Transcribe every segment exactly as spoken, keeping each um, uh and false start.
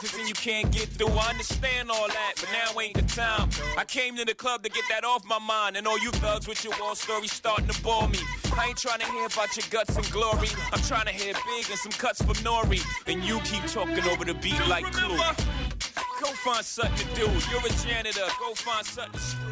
breakfast and you can't get through. I understand all that, but now ain't the time. I came to the club to get that off my mind. And all you thugs with your war stories starting to bore me. I ain't trying to hear about your guts and glory. I'm trying to hear big and some cuts for Nori. And you keep talking over the beat like Clue. Go find something to do. You're a janitor. Go find something to screw.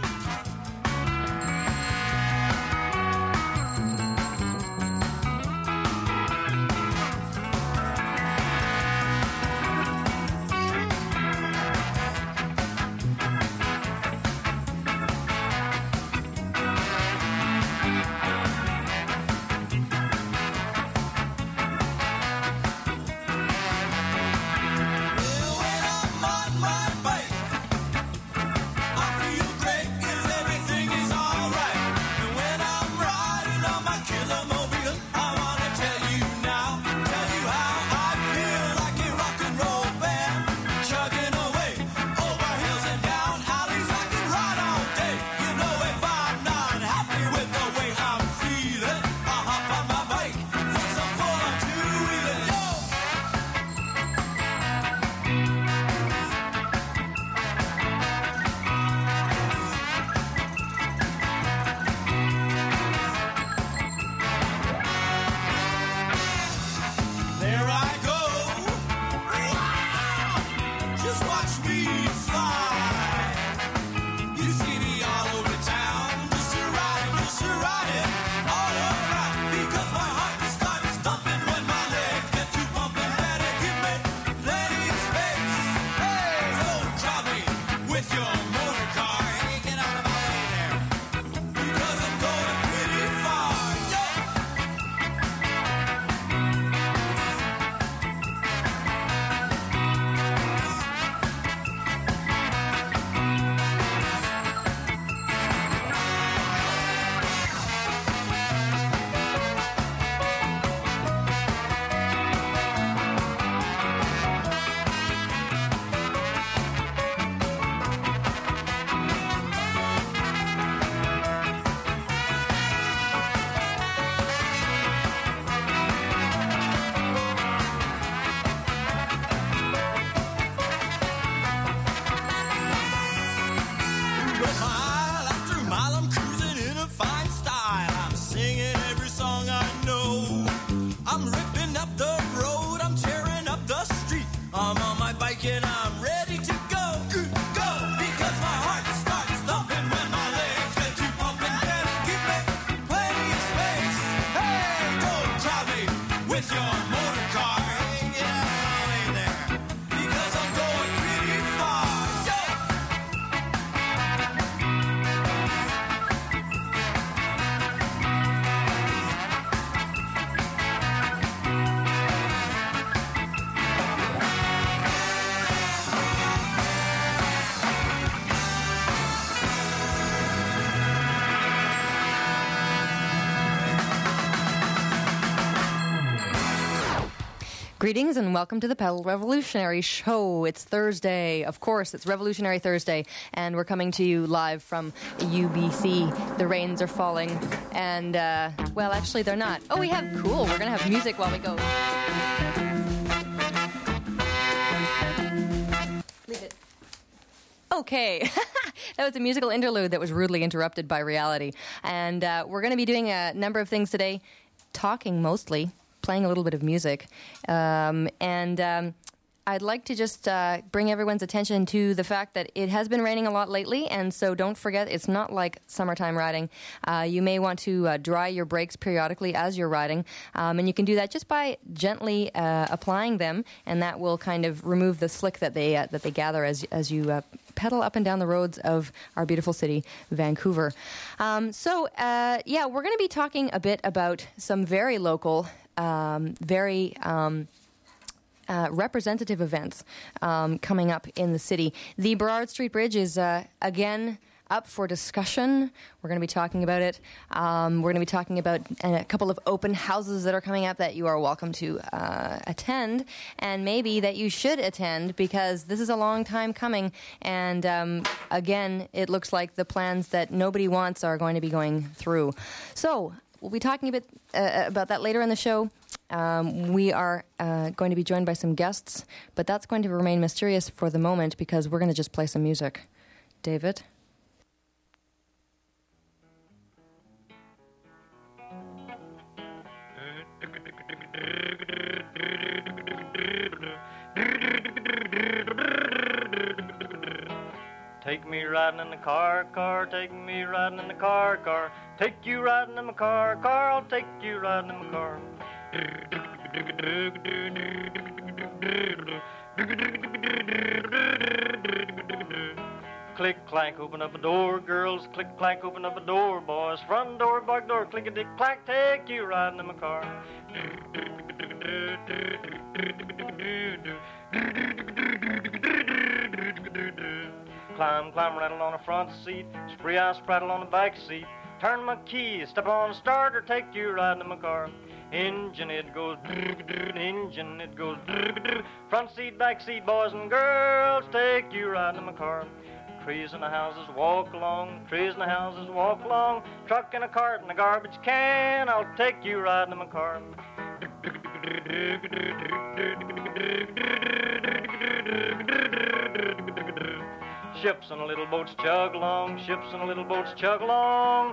Greetings and welcome to the Pedal Revolutionary Show. It's Thursday. Of course, it's Revolutionary Thursday, and we're coming to you live from U B C. The rains are falling, and, uh, well, actually, they're not. Oh, we have, cool, we're going to have music while we go. Leave it. Okay. That was a musical interlude that was rudely interrupted by reality. And uh, we're going to be doing a number of things today, talking mostly, playing a little bit of music, um, and um, I'd like to just uh, bring everyone's attention to the fact that it has been raining a lot lately, and so don't forget, it's not like summertime riding. Uh, you may want to uh, dry your brakes periodically as you're riding, um, and you can do that just by gently uh, applying them, and that will kind of remove the slick that they uh, that they gather as as you uh, pedal up and down the roads of our beautiful city, Vancouver. Um, so, uh, yeah, we're going to be talking a bit about some very local, um, very um, uh, representative events um, coming up in the city. The Burrard Street Bridge is, uh, again, up for discussion. We're going to be talking about it. Um, we're going to be talking about a couple of open houses that are coming up that you are welcome to uh, attend, and maybe that you should attend, because this is a long time coming, and um, again, it looks like the plans that nobody wants are going to be going through. So, we'll be talking a bit uh, about that later in the show. Um, we are uh, going to be joined by some guests, but that's going to remain mysterious for the moment because we're going to just play some music. David? Take me riding in the car, car, take me riding in the car, car. Take you riding in my car, car, I'll take you riding in my car. Click, clank, open up a door, girls. Click, clank, open up a door, boys. Front door, back door, click-a-dick, clack, take you riding in my car. Climb, climb, rattle on the front seat. Spree, I spraddle on the back seat. Turn my key, step on the starter, take you riding in my car. Engine, it goes engine, it goes front seat, back seat, boys and girls, take you riding in my car. Trees in the houses walk along, trees in the houses walk along. Truck and a cart and a garbage can, I'll take you riding in my car. Ships and little boats chug along, ships and little boats chug along.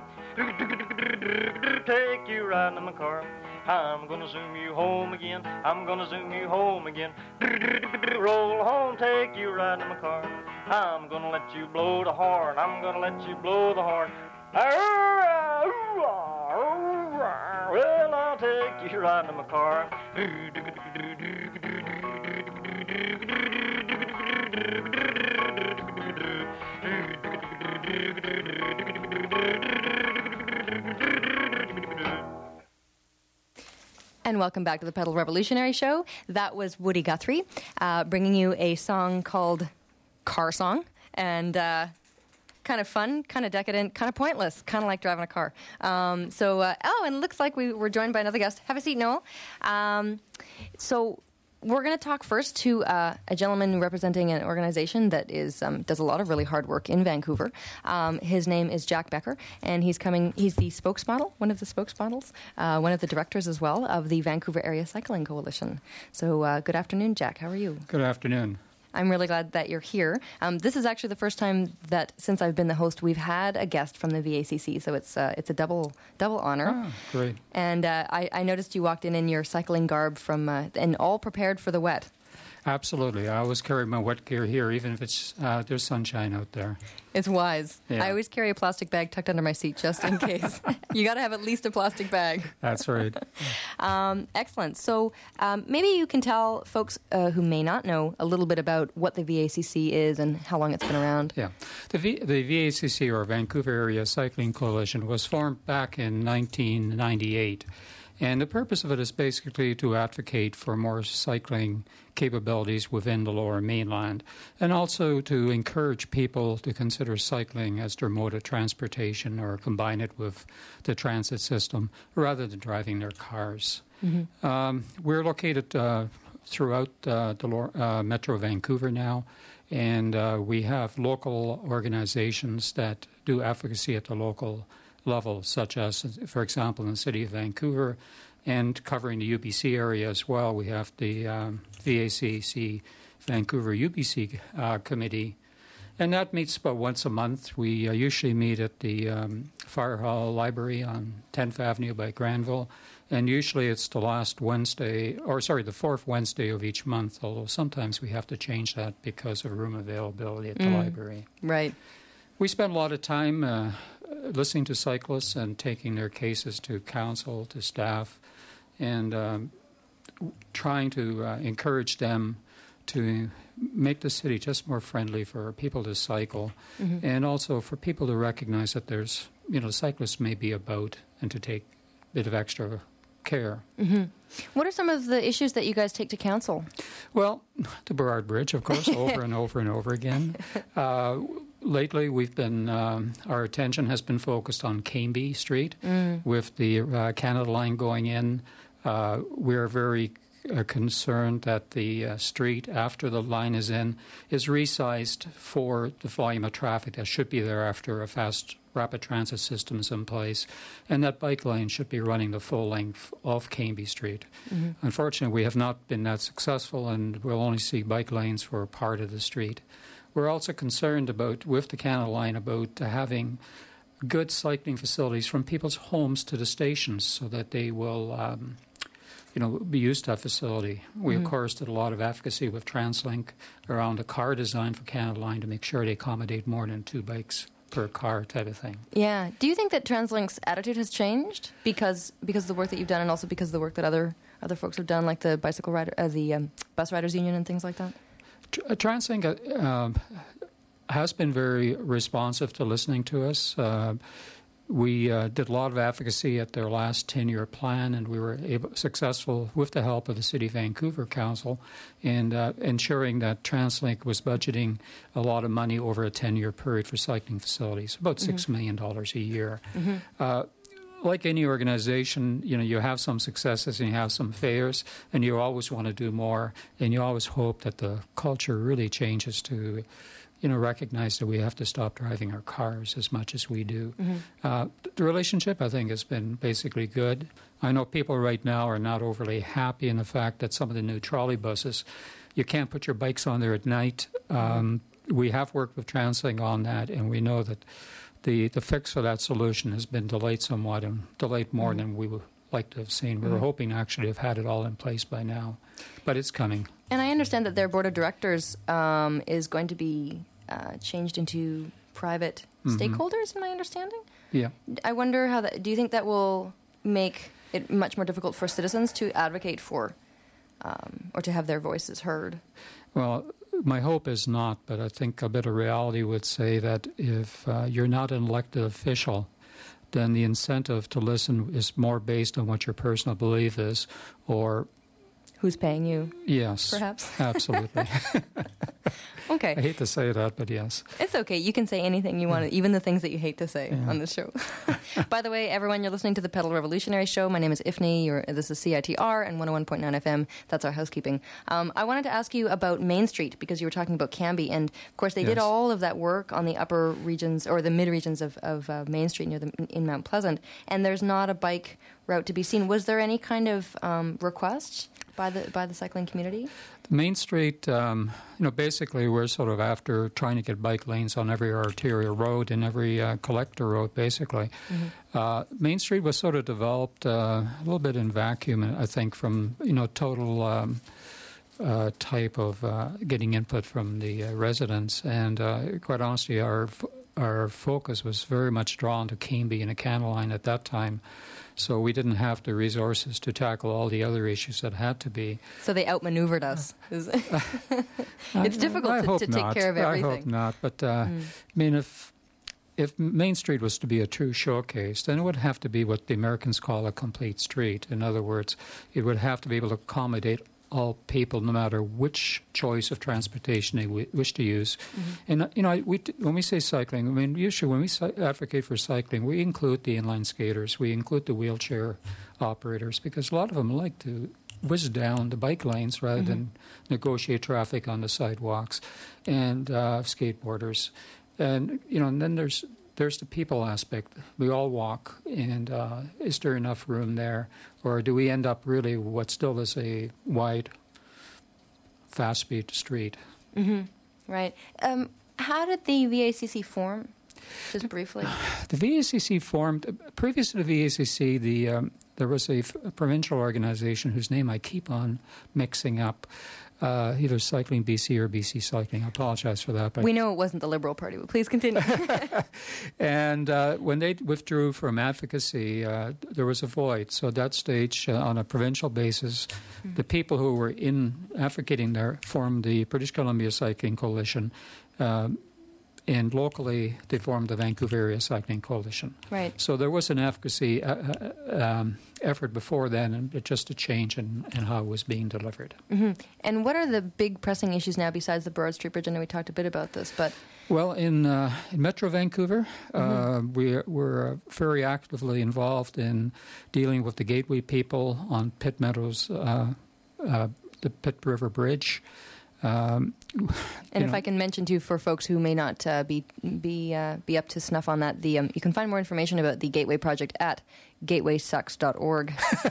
Take you riding in my car. I'm gonna zoom you home again, I'm gonna zoom you home again. Roll home, take you riding in my car. I'm gonna let you blow the horn, I'm gonna let you blow the horn. Well, I'll take you riding in my car. And welcome back to the Pedal Revolutionary Show. That was Woody Guthrie uh, bringing you a song called Car Song. And uh, kind of fun, kind of decadent, kind of pointless, kind of like driving a car. Um, so, uh, oh, and it looks like we were joined by another guest. Have a seat, Noel. Um, so... We're going to talk first to uh, a gentleman representing an organization that is um, does a lot of really hard work in Vancouver. Um, his name is Jack Becker, and he's coming. He's the spokesmodel, one of the spokesmodels, uh, one of the directors as well of the Vancouver Area Cycling Coalition. So, uh, good afternoon, Jack. How are you? Good afternoon. I'm really glad that you're here. Um, this is actually the first time that since I've been the host, we've had a guest from the V A C C. So it's uh, it's a double double honor. Ah, great. And uh, I, I noticed you walked in in your cycling garb from uh, and all prepared for the wet. Absolutely. I always carry my wet gear here, even if it's uh, there's sunshine out there. It's wise. Yeah. I always carry a plastic bag tucked under my seat just in case. You got to have at least a plastic bag. That's right. um, excellent. So um, maybe you can tell folks uh, who may not know a little bit about what the V A C C is and how long it's been around. Yeah. The, v- the V A C C, or Vancouver Area Cycling Coalition, was formed back in nineteen ninety-eight. And the purpose of it is basically to advocate for more cycling capabilities within the Lower Mainland, and also to encourage people to consider cycling as their mode of transportation or combine it with the transit system rather than driving their cars. Mm-hmm. Um, we're located uh, throughout uh, the uh, Metro Vancouver now, and uh, we have local organizations that do advocacy at the local level, such as, for example, in the city of Vancouver, and covering the U B C area as well. We have the um, V A C C Vancouver U B C uh, committee, and that meets about once a month. We uh, usually meet at the um, Fire Hall Library on tenth Avenue by Granville, and usually it's the last Wednesday, or sorry, the fourth Wednesday of each month, although sometimes we have to change that because of room availability at the mm, library. Right. We spend a lot of time uh, listening to cyclists and taking their cases to council, to staff, and um, trying to uh, encourage them to make the city just more friendly for people to cycle, mm-hmm. and also for people to recognize that there's, you know, cyclists may be about, and to take a bit of extra care. Mm-hmm. What are some of the issues that you guys take to council? Well, the Burrard Bridge, of course, over and over and over again. Uh, lately, we've been um, our attention has been focused on Cambie Street, mm. with the uh, Canada Line going in. Uh, we're very uh, concerned that the uh, street, after the line is in, is resized for the volume of traffic that should be there after a fast rapid transit system is in place, and that bike lane should be running the full length of Cambie Street. Mm-hmm. Unfortunately, we have not been that successful, and we'll only see bike lanes for a part of the street. We're also concerned about, with the Canada Line, about uh, having good cycling facilities from people's homes to the stations so that they will um, you know, be used to that facility. We, mm-hmm. of course, did a lot of advocacy with TransLink around a car design for Canada Line to make sure they accommodate more than two bikes per car type of thing. Yeah. Do you think that TransLink's attitude has changed because because of the work that you've done and also because of the work that other other folks have done, like the bicycle rider, uh, the um, bus riders union and things like that? TransLink uh, um, has been very responsive to listening to us. Uh, we uh, did a lot of advocacy at their last ten-year plan, and we were able, successful with the help of the City of Vancouver Council in uh, ensuring that TransLink was budgeting a lot of money over a ten-year period for cycling facilities, about mm-hmm. six million dollars a year. Mm-hmm. Uh, like any organization, you know, you have some successes and you have some failures, and you always want to do more, and you always hope that the culture really changes to, you know, recognize that we have to stop driving our cars as much as we do. Mm-hmm. Uh, the relationship, I think, has been basically good. I know people right now are not overly happy in the fact that some of the new trolley buses, you can't put your bikes on there at night. Um, we have worked with TransLink on that, and we know that the, the fix for that solution has been delayed somewhat, and delayed more mm-hmm. than we would like to have seen. We mm-hmm. were hoping actually to have had it all in place by now, but it's coming. And I understand that their board of directors um, is going to be uh, changed into private mm-hmm. stakeholders, in my understanding? Yeah. I wonder how that, do you think that will make it much more difficult for citizens to advocate for um, or to have their voices heard? Well, my hope is not, but I think a bit of reality would say that if uh, you're not an elected official, then the incentive to listen is more based on what your personal belief is, or who's paying you. Yes, perhaps. Absolutely. Okay. I hate to say that, but yes. It's okay. You can say anything you want, yeah. even the things that you hate to say yeah. on this show. By the way, everyone, you're listening to the Pedal Revolutionary Show. My name is Ifni. You're, this is C I T R and one oh one point nine F M. That's our housekeeping. Um, I wanted to ask you about Main Street, because you were talking about Cambie. And, of course, they yes. did all of that work on the upper regions, or the mid-regions of, of uh, Main Street near the, in Mount Pleasant. And there's not a bike route to be seen. Was there any kind of um, request by the by the cycling community? The Main Street, um, you know, basically we're sort of after trying to get bike lanes on every arterial road and every uh, collector road, basically. Mm-hmm. Uh, Main Street was sort of developed uh, a little bit in vacuum, I think, from, you know, total um, uh, type of uh, getting input from the uh, residents. And uh, quite honestly, our our focus was very much drawn to Cambie and the Canada Line at that time. So we didn't have the resources to tackle all the other issues that had to be. So they outmaneuvered us. It's difficult I, I to, to take care of everything. I hope not. But, uh, mm. I mean, if if Main Street was to be a true showcase, then it would have to be what the Americans call a complete street. In other words, it would have to be able to accommodate all people, no matter which choice of transportation they w- wish to use. Mm-hmm. And, you know, we, when we say cycling, I mean, usually when we si- advocate for cycling, we include the inline skaters, we include the wheelchair operators, because a lot of them like to whiz down the bike lanes rather mm-hmm. than negotiate traffic on the sidewalks, and uh, skateboarders. And, you know, and then there's there's the people aspect. We all walk, and uh, is there enough room there? Or do we end up really what still is a wide, fast-speed street? Mm-hmm. Right. Um, how did the V A C C form, just briefly? The V A C C formed, previous to the V A C C, the, um, there was a, f- a provincial organization whose name I keep on mixing up. Uh, either Cycling B C or B C Cycling. I apologize for that. But we know it wasn't the Liberal Party, but please continue. And uh, when they withdrew from advocacy, uh, there was a void. So at that stage, uh, on a provincial basis, mm-hmm. the people who were in advocating there formed the British Columbia Cycling Coalition. Um, And locally, they formed the Vancouver Area Cycling Coalition. Right. So there was an advocacy uh, um, effort before then, and just a change in, in how it was being delivered. Mm-hmm. And what are the big pressing issues now besides the Burrard Street Bridge? I know we talked a bit about this, but... Well, in, uh, in Metro Vancouver, mm-hmm. uh, we, we're very actively involved in dealing with the Gateway people on Pitt Meadows uh, uh, the Pitt River Bridge. Um, and if know, I can mention too, for folks who may not uh, be be uh, be up to snuff on that, the um, you can find more information about the Gateway Project at gateway sucks dot org.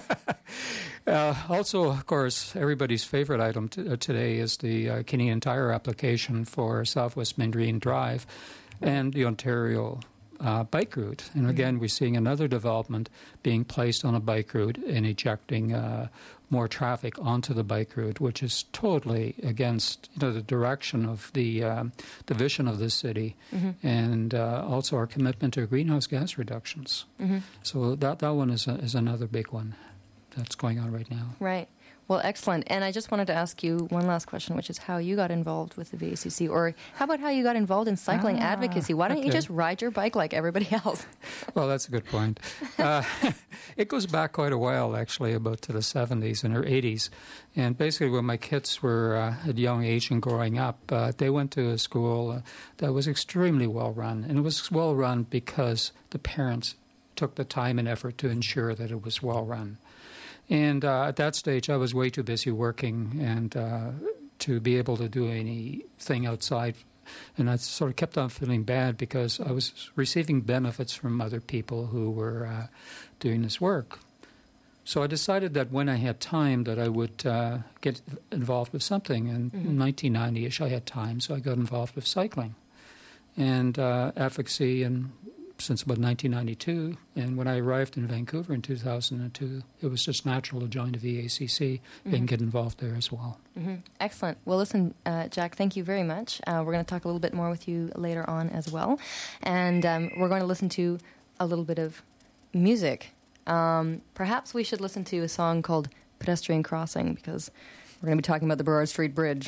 uh, also, of course, everybody's favorite item t- uh, today is the uh, Canadian Tire application for Southwest Mandarine Drive and the Ontario uh, bike route. And again, mm-hmm. we're seeing another development being placed on a bike route and ejecting uh, more traffic onto the bike route, which is totally against you know the direction of the um, the vision of the city, mm-hmm. and uh, also our commitment to greenhouse gas reductions. Mm-hmm. So that that one is a, is another big one that's going on right now. Right. Well, excellent. And I just wanted to ask you one last question, which is how you got involved with the V A C C, or how about how you got involved in cycling ah, advocacy? Why don't okay. you just ride your bike like everybody else? Well, that's a good point. Uh, it goes back quite a while, actually, about to the seventies and or eighties. And basically, when my kids were uh, at young age and growing up, uh, they went to a school uh, that was extremely well run. And it was well run because the parents took the time and effort to ensure that it was well run. And uh, at that stage, I was way too busy working and uh, to be able to do anything outside. And I sort of kept on feeling bad because I was receiving benefits from other people who were uh, doing this work. So I decided that when I had time that I would uh, get involved with something. And mm-hmm. in nineteen ninety-ish, I had time, so I got involved with cycling and uh, advocacy and since about nineteen ninety-two, and when I arrived in Vancouver in two thousand two, it was just natural to join the V A C C mm-hmm. and get involved there as well. Mm-hmm. Excellent. Well, listen, uh, Jack, thank you very much. Uh, we're going to talk a little bit more with you later on as well, and um, we're going to listen to a little bit of music. Um, perhaps we should listen to a song called Pedestrian Crossing, because we're going to be talking about the Burrard Street Bridge.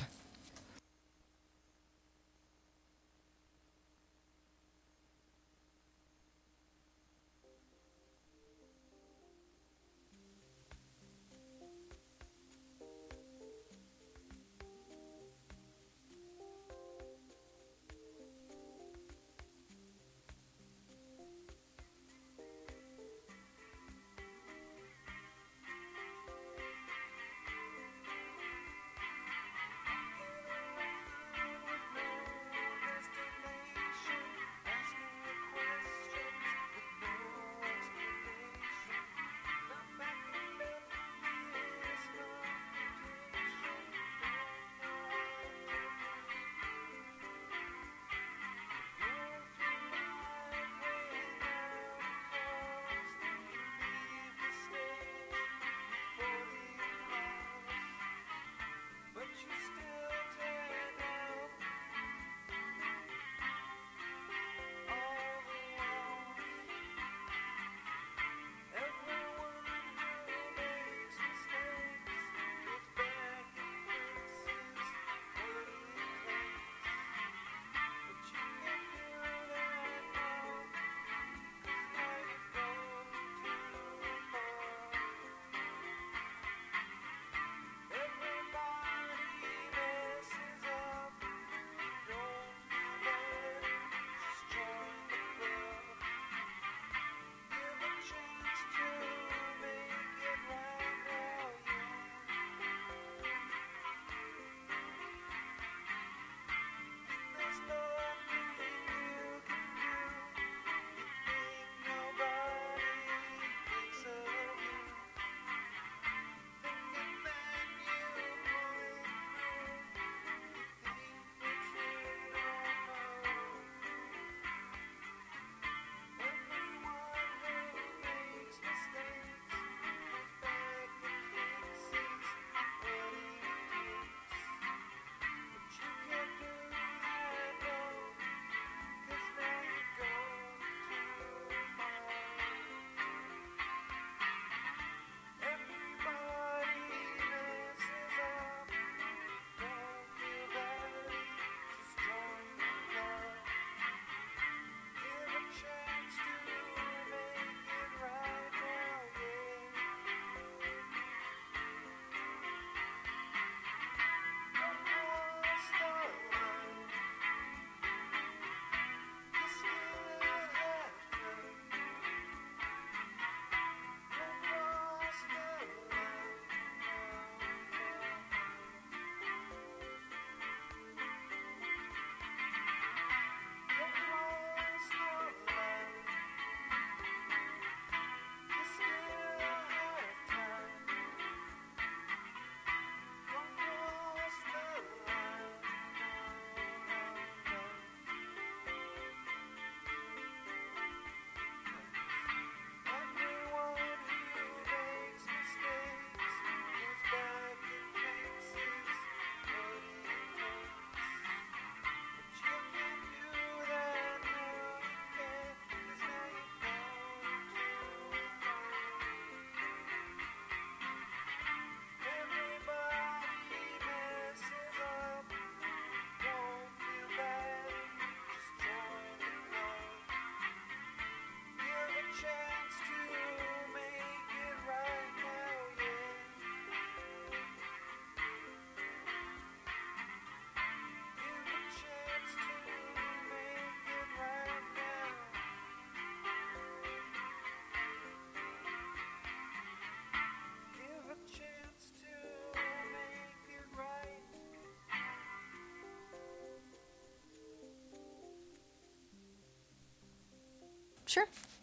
Sure.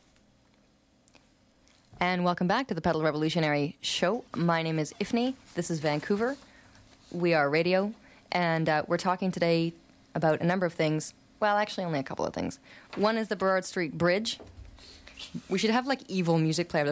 And welcome back to the Pedal Revolutionary Show. My name is Ifni. This is Vancouver. We are radio, and uh, we're talking today about a number of things. Well, actually, only a couple of things. One is the Burrard Street Bridge. We should have, like, evil music play.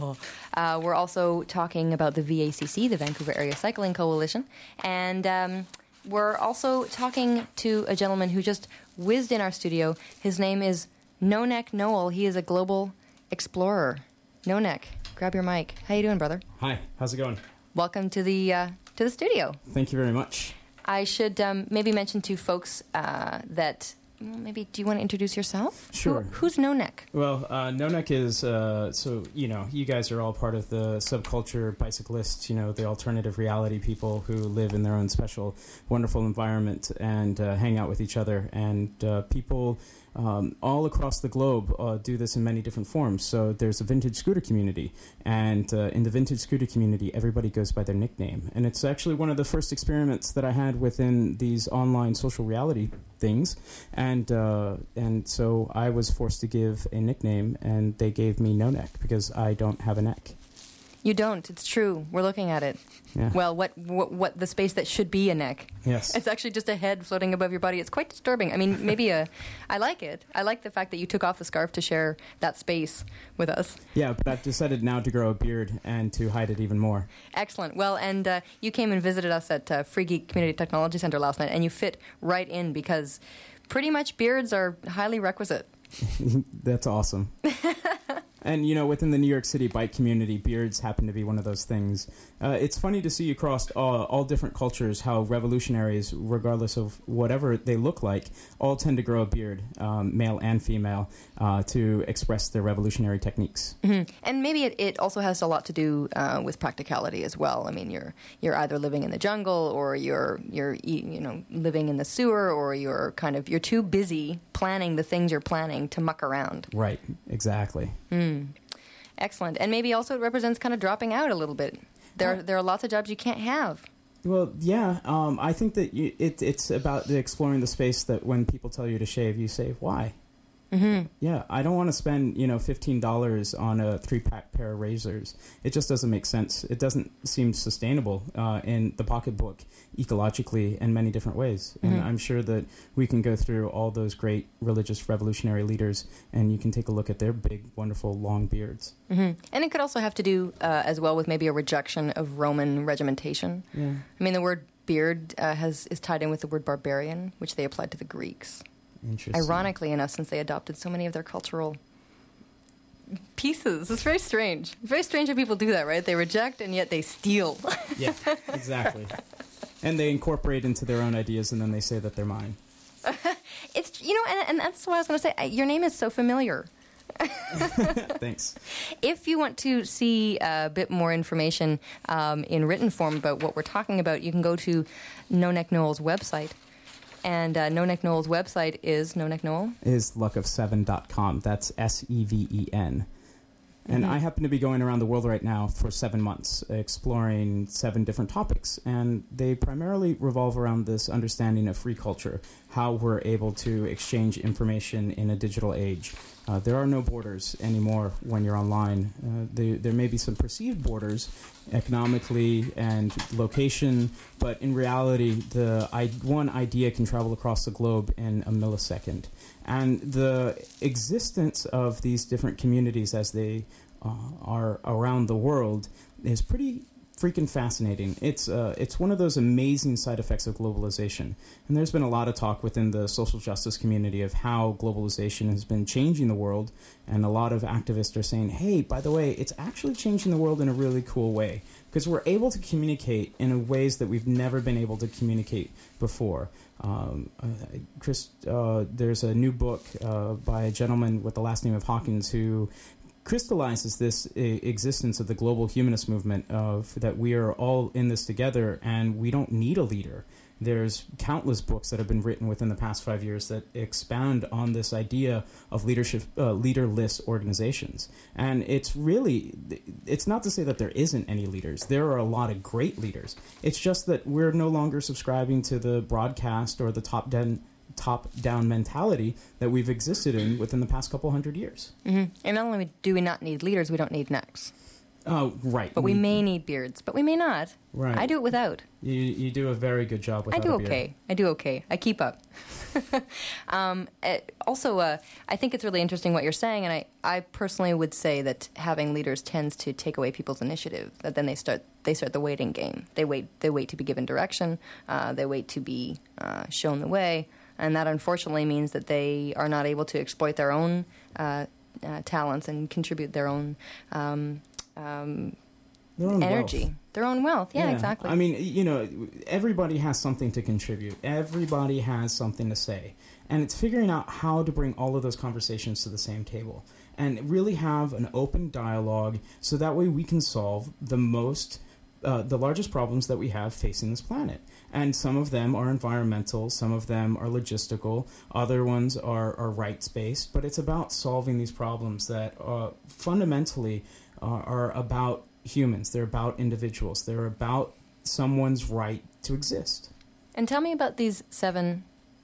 Uh, we're also talking about the V A C C, the Vancouver Area Cycling Coalition. And um, we're also talking to a gentleman who just whizzed in our studio. His name is No-Neck Noel. He is a global explorer. No-Neck, grab your mic. How you doing, brother? Hi, how's it going? Welcome to the uh, to the studio. Thank you very much. I should um, maybe mention to folks uh, that... Maybe, do you want to introduce yourself? Sure. Who, who's No-Neck? Well, uh, No-Neck is, uh, so, you know, you guys are all part of the subculture bicyclists, you know, the alternative reality people who live in their own special, wonderful environment and uh, hang out with each other. And uh, people um, all across the globe uh, do this in many different forms. So there's a vintage scooter community. And uh, in the vintage scooter community, everybody goes by their nickname. And it's actually one of the first experiments that I had within these online social reality things. And uh, and so I was forced to give a nickname, and they gave me No Neck because I don't have a neck. You don't. It's true. We're looking at it. Yeah. Well, what, what what the space that should be a neck. Yes. It's actually just a head floating above your body. It's quite disturbing. I mean, maybe a... I like it. I like the fact that you took off the scarf to share that space with us. Yeah, but I've decided now to grow a beard and to hide it even more. Excellent. Well, and uh, you came and visited us at uh, Free Geek Community Technology Center last night, and you fit right in because pretty much beards are highly requisite. That's awesome. And, you know, within the New York City bike community, beards happen to be one of those things. Uh, it's funny to see across all, all different cultures how revolutionaries, regardless of whatever they look like, all tend to grow a beard, um, male and female, uh, to express their revolutionary techniques. Mm-hmm. And maybe it, it also has a lot to do uh, with practicality as well. I mean, you're you're either living in the jungle, or you're you're you know living in the sewer, or you're kind of you're too busy planning the things you're planning to muck around. Right. Exactly. Mm. Excellent. And maybe also it represents kind of dropping out a little bit. There, there are lots of jobs you can't have. Well, yeah. Um, I think that you, it, it's about the exploring the space that when people tell you to shave, you say, why? Mm-hmm. Yeah, I don't want to spend, you know, fifteen dollars on a three-pack pair of razors. It just doesn't make sense. It doesn't seem sustainable uh, in the pocketbook ecologically in many different ways. Mm-hmm. And I'm sure that we can go through all those great religious revolutionary leaders, and you can take a look at their big, wonderful, long beards. Mm-hmm. And it could also have to do uh, as well with maybe a rejection of Roman regimentation. Yeah. I mean, the word beard uh, has is tied in with the word barbarian, which they applied to the Greeks. Interesting. Ironically enough, since they adopted so many of their cultural pieces. It's very strange. It's very strange how people do that, right? They reject and yet they steal. Yeah, exactly. And they incorporate into their own ideas, and then they say that they're mine. It's, you know, and, and that's what I was going to say. Your name is so familiar. Thanks. If you want to see a bit more information um, in written form about what we're talking about, you can go to No-Neck Noel's website. And uh, No-Neck Noel's website is No-Neck Noel? Is luck of seven dot com. That's S E V E N. And Mm-hmm. I happen to be going around the world right now for seven months, exploring seven different topics. And they primarily revolve around this understanding of free culture, how we're able to exchange information in a digital age. Uh, there are no borders anymore when you're online. Uh, they, there may be some perceived borders economically and location, but in reality, the I, one idea can travel across the globe in a millisecond. And the existence of these different communities as they uh, are around the world is pretty freaking fascinating. It's uh, it's one of those amazing side effects of globalization. And there's been a lot of talk within the social justice community of how globalization has been changing the world. And a lot of activists are saying, hey, by the way, it's actually changing the world in a really cool way. Because we're able to communicate in ways that we've never been able to communicate before. Um, uh, Chris, uh, there's a new book uh, by a gentleman with the last name of Hawkins who crystallizes this I- existence of the global humanist movement of that we are all in this together and we don't need a leader. There's countless books that have been written within the past five years that expound on this idea of leadership, uh, leaderless organizations. And it's really, it's not to say that there isn't any leaders. There are a lot of great leaders. It's just that we're no longer subscribing to the broadcast or the top ten top-down mentality that we've existed in within the past couple hundred years. Mm-hmm. And not only do we not need leaders, we don't need necks. Oh, right. But we, we may need beards, but we may not. Right. I do it without. You you do a very good job without I do a beard. okay. I do okay. I keep up. um, it, also, uh, I think it's really interesting what you're saying, and I, I personally would say that having leaders tends to take away people's initiative. That then they start they start the waiting game. They wait they wait to be given direction. Uh, they wait to be uh, shown the way, and that unfortunately means that they are not able to exploit their own uh, uh, talents and contribute their own. Um, Um, their own energy, wealth. their own wealth. Yeah, yeah, exactly. I mean, you know, everybody has something to contribute. Everybody has something to say. And it's figuring out how to bring all of those conversations to the same table and really have an open dialogue so that way we can solve the most, uh, the largest problems that we have facing this planet. And some of them are environmental, some of them are logistical, other ones are, are rights-based, but it's about solving these problems that uh, fundamentally uh, are about humans. They're about individuals. They're about someone's right to exist. And tell me about these seven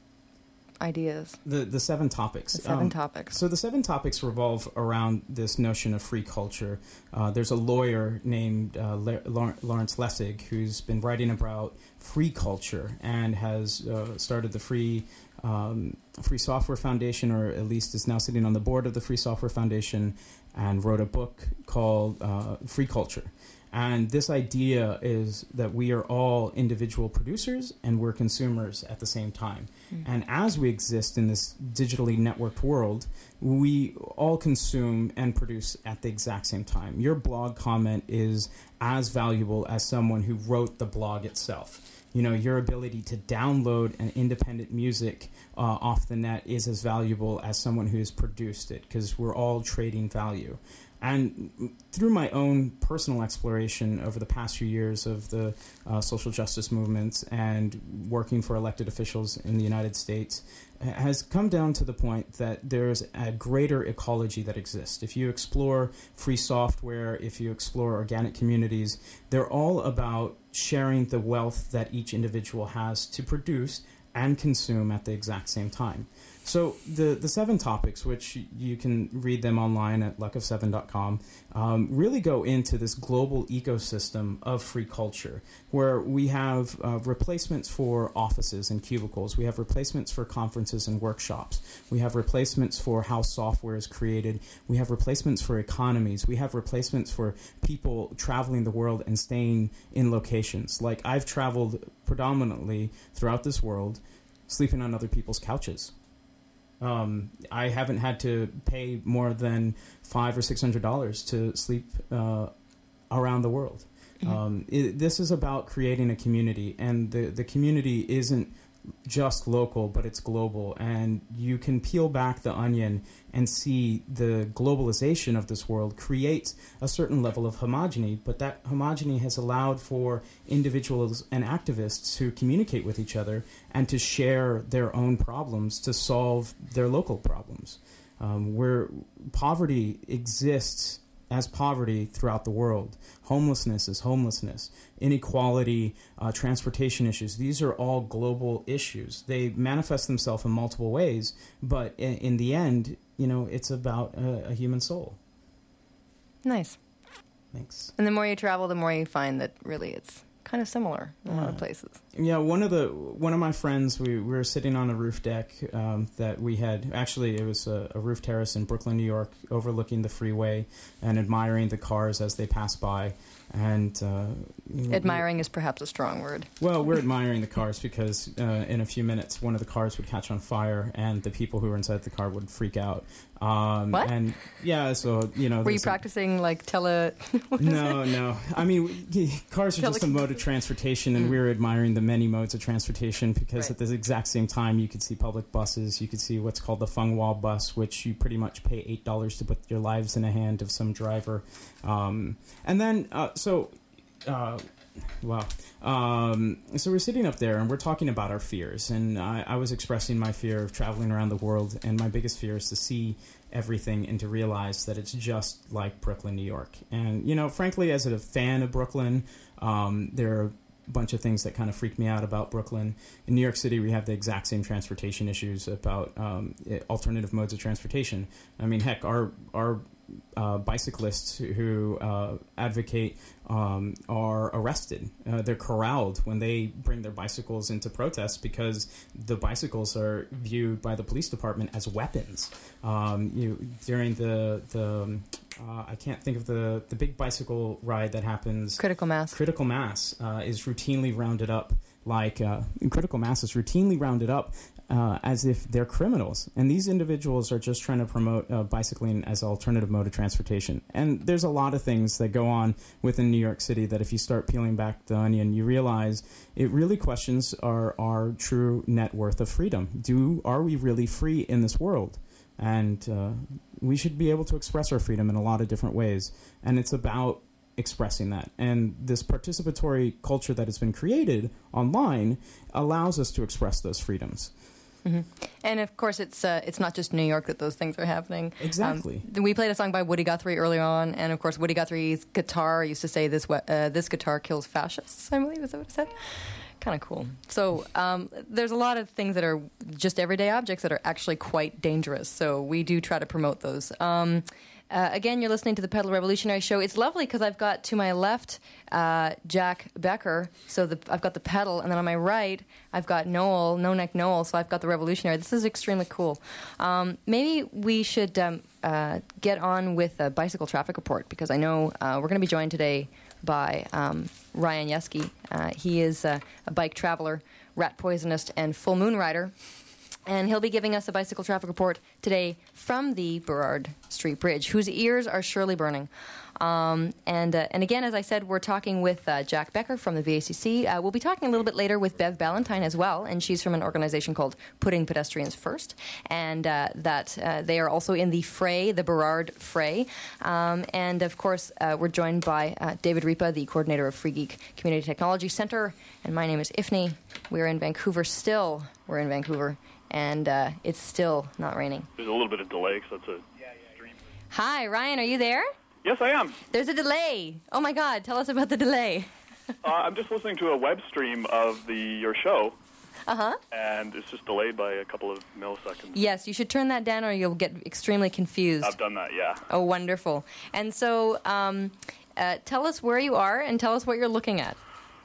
ideas. The the seven topics. The seven um, topics. So the seven topics revolve around this notion of free culture. Uh, there's a lawyer named uh, La- Lawrence Lessig who's been writing about free culture and has uh, started the Free um, Free Software Foundation, or at least is now sitting on the board of the Free Software Foundation, and wrote a book called uh, Free Culture. And this idea is that we are all individual producers and we're consumers at the same time. Mm-hmm. And as we exist in this digitally networked world, we all consume and produce at the exact same time. Your blog comment is as valuable as someone who wrote the blog itself. You know, your ability to download an independent music uh, off the net is as valuable as someone who has produced it, because we're all trading value. And through my own personal exploration over the past few years of the uh, social justice movements and working for elected officials in the United States, has come down to the point that there's a greater ecology that exists. If you explore free software, if you explore organic communities, they're all about sharing the wealth that each individual has to produce and consume at the exact same time. So the, the seven topics, which you can read them online at luck of seven dot com, um, really go into this global ecosystem of free culture, where we have uh, replacements for offices and cubicles. We have replacements for conferences and workshops. We have replacements for how software is created. We have replacements for economies. We have replacements for people traveling the world and staying in locations. Like, I've traveled predominantly throughout this world, sleeping on other people's couches. Um, I haven't had to pay more than five or six hundred dollars to sleep uh, around the world. Mm-hmm. Um, it, this is about creating a community, and the the community isn't just local, but it's global. And you can peel back the onion and see the globalization of this world creates a certain level of homogeny, but that homogeny has allowed for individuals and activists to communicate with each other and to share their own problems to solve their local problems. Um, where poverty exists as poverty throughout the world. Homelessness is homelessness. Inequality, uh, transportation issues, these are all global issues. They manifest themselves in multiple ways, but in, in the end, you know, it's about a, a human soul. Nice. Thanks. And the more you travel, the more you find that really it's kind of similar in a lot of Uh, places. Yeah, one of the one of my friends, we, we were sitting on a roof deck um, that we had. Actually, it was a, a roof terrace in Brooklyn, New York, overlooking the freeway and admiring the cars as they pass by. And uh, Admiring is perhaps a strong word. Well, we're admiring the cars because uh, in a few minutes, one of the cars would catch on fire, and the people who were inside the car would freak out. Um, What? And yeah, so you know. Were you there's a- practicing like tele? what is No, it? no. I mean, we- cars are just a Tele- mode of transportation, and Mm. we were admiring the many modes of transportation because Right. at the exact same time, you could see public buses. You could see what's called the Fenghua bus, which you pretty much pay eight dollars to put your lives in the hand of some driver. Um, and then, uh, so, uh, wow. Um, so we're sitting up there, and we're talking about our fears. And I, I was expressing my fear of traveling around the world, and my biggest fear is to see everything and to realize that it's just like Brooklyn, New York. And, you know, frankly, as a fan of Brooklyn, um, there are bunch of things that kind of freak me out about Brooklyn. In New York City, we have the exact same transportation issues about um, alternative modes of transportation. I mean, heck, our our uh, bicyclists who uh, advocate um, are arrested. Uh, they're corralled when they bring their bicycles into protest because the bicycles are viewed by the police department as weapons. Um, you during the the uh, I can't think of the the big bicycle ride that happens. Critical mass. Critical mass uh, is routinely rounded up like uh, critical mass is routinely rounded up uh, as if they're criminals, and these individuals are just trying to promote uh, bicycling as an alternative mode of transportation. And there's a lot of things that go on within New York City that if you start peeling back the onion, you realize it really questions our our true net worth of freedom. Do are we really free in this world? And uh, we should be able to express our freedom in a lot of different ways, and it's about expressing that. And this participatory culture that has been created online allows us to express those freedoms. Mm-hmm. And of course, it's uh, it's not just New York that those things are happening. Exactly. Um, we played a song by Woody Guthrie earlier on, and of course, Woody Guthrie's guitar used to say, "This we- uh, this guitar kills fascists." I believe is that what it said. Kind of cool. So um, there's a lot of things that are just everyday objects that are actually quite dangerous. So we do try to promote those. Um, Uh, again, you're listening to the Pedal Revolutionary Show. It's lovely because I've got to my left uh, Jack Becker, so the, I've got the pedal, and then on my right I've got Noel, No Neck Noel, so I've got the Revolutionary. This is extremely cool. Um, maybe we should um, uh, get on with a bicycle traffic report because I know uh, we're going to be joined today by um, Ryan Yeske. Uh, he is uh, a bike traveler, rat poisonist, and full moon rider. And he'll be giving us a bicycle traffic report today from the Burrard Street Bridge, whose ears are surely burning. Um, and uh, and again, as I said, we're talking with uh, Jack Becker from the V A C C. Uh, we'll be talking a little bit later with Bev Ballantyne as well, and she's from an organization called Putting Pedestrians First, and uh, that uh, they are also in the fray, the Burrard Fray. Um, and of course, uh, we're joined by uh, David Ripa, the coordinator of Free Geek Community Technology Center, and my name is Ifni. We're in Vancouver still. We're in Vancouver. And uh, it's still not raining. There's a little bit of delay because that's a stream. Hi, Ryan, are you there? Yes, I am. There's a delay. Oh, my God. Tell us about the delay. uh, I'm just listening to a web stream of the your show. Uh-huh. And it's just delayed by a couple of milliseconds. Yes, you should turn that down or you'll get extremely confused. I've done that, yeah. Oh, wonderful. And so um, uh, tell us where you are and tell us what you're looking at.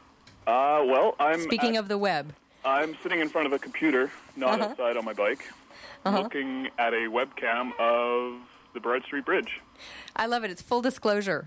Uh, well, I'm... Speaking at, of the web. I'm sitting in front of a computer, not uh-huh. outside on my bike, uh-huh. looking at a webcam of the Burrard Street Bridge. I love it. It's full disclosure.